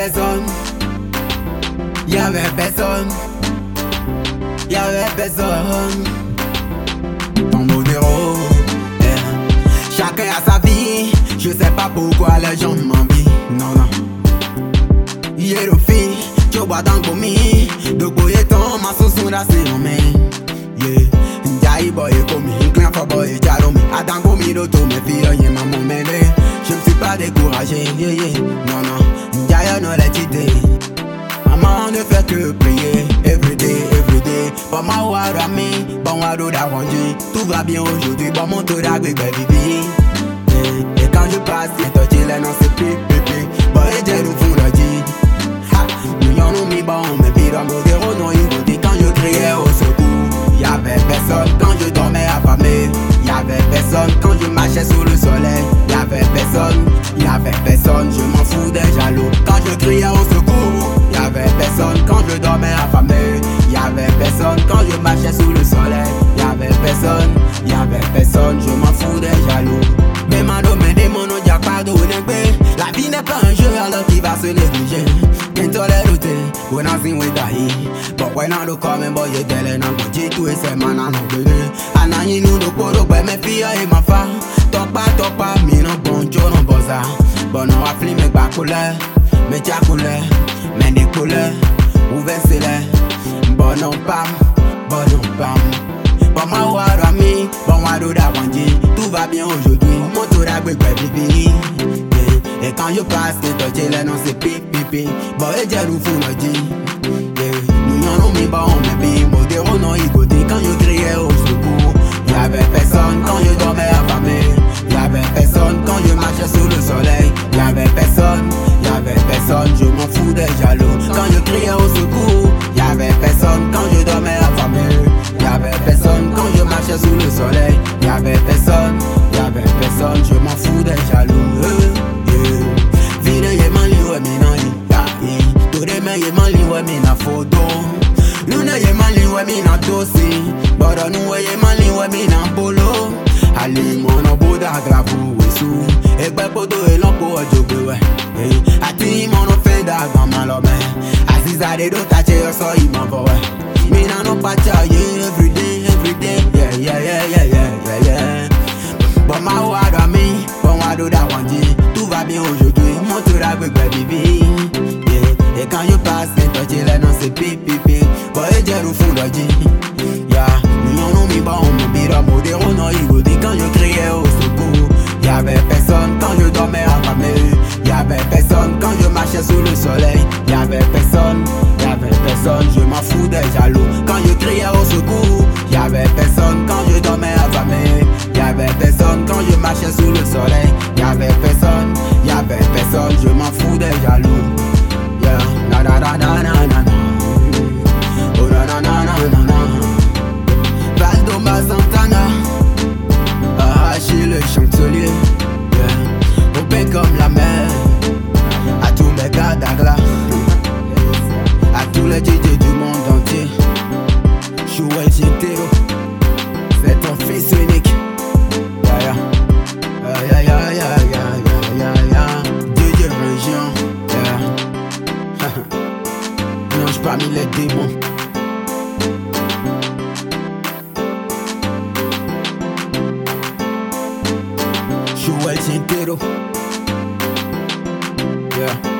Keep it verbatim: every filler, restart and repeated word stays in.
personne, y'avait personne, y'avait personne. Ton modéro, yeah. Chacun a sa vie, je sais pas pourquoi les gens m'envient. Non, non. Y'a le fille, tu bois dans le gomi, de boyer ton maçon sous la sénomé. Yeah, Ndiaye boy comme un client for boy, Jalome. Adam gomi d'auto, mes filles, y'a maman mêlée. Je ne suis pas découragé, yeah, yeah. Non, non, Ndiaye non les idées. Maman ne fait que prier, everyday, everyday. Bon, ma warami, bon, wado da wanji. Tout va bien aujourd'hui, bon, mon tour d'agri, baby. Et quand je passe, c'est toi qui l'es, non, c'est plus, pipi. Bon, et j'ai nous fous le dit. Ha, nous y'en ont mis bon, mais puis dans nos héros, non, ils goûtent. Quand je criais au secours, y'avait personne. Quand je dormais affamé, y'avait personne. Quand je marchais sous le soleil, y'avait personne. Y'avait personne, je m'en fous des jaloux. Quand je criais au secours, y'avait personne. Quand je dormais affamé, y'avait personne. Quand je marchais sous le soleil, y'avait personne. Y'avait personne, je m'en fous des jaloux. Mais ma domaine des monos, y'a pas de renégé. La vie n'est pas un jeu alors qu'il va se négliger. Can't tolerate it, when I sing with the heat. But when I do come and boy, you tell it, I'm going to do it, say man, I'm not doing it. And I know the photo, but me feel et ma fa. Talk pas, talk pas, me no bon, Joe no boza. But no, I feel me back couleur, me tcha couleur, me des couleurs, ouvert c'est là. Bon, non, pam, bon, non, pam. Bon, ma warami, bon, wado da wanji. Tout va bien aujourd'hui, mon tour à gré, baby. Et quand je passe, c'est toi qui l'es, non, c'est pipi, pipi. Bon, et j'ai nous fous, le dit. Nous y'en ont mis bon, mais puis, modéro, non, il goûtait. Quand je criais au secours, y'avait personne. Quand je dormais affamé, y'avait personne. Quand je marchais sous le soleil, y'avait personne. Y'avait personne, je m'en fous des jaloux. Quand je criais au secours, y'avait personne. Quand je dormais affamé, y'avait personne. Quand je marchais sous le soleil, y'avait personne. Y'avait personne, je m'en fous des jaloux. Vide ye mali we mi na yi, tode me ye mali we mi na photo. Luna ye mali we mi na tosi, bodo nu we ye mali we mi na polo. Ali mono boda grabu wesu, egbe poto e lompo ojogbe we. Ati mono fenda gama lo me, Aziza de do tache yo so ima for we. Mi na no pacha ye everyday, everyday, yeah yeah yeah yeah yeah yeah yeah. Bon ma wado mi, bon wado da wanji. Tout va bien aujourd'hui, mon tour à gré, baby. Yeah. Et quand je passe, c'est toi qui l'es, non, c'est pipi, pipi. Bon, et j'ai nous fous le dit. Yeah. Nous y'en ont mis bon, mais puis dans modéro, non, il goûtait. Quand je criais au secours, y'avait personne. Quand je dormais affamé, y'avait personne. Quand je marchais sous le soleil, y'avait personne. Y'avait personne, je m'en fous des jaloux. Quand je criais au secours, y'avait personne. Quand je dormais affamé, y'avait personne. Quand je marchais sous le soleil, y'avait personne. Y'avait personne, je m'en fous des jaloux. Yeah, na na na na na na na. Oh na na na na na na. Valdomba Santana, arracher le chancelier. Yeah, au paix comme la mer. À tous mes gars d'Agla, à tous les D J du monde entier. Jouer Gentero, c'est ton fils unique. Yeah, yeah. Yeah, yeah, yeah, yeah, yeah, yeah. D J région, yeah. Nage parmi les démons. Joël Gentero, yeah.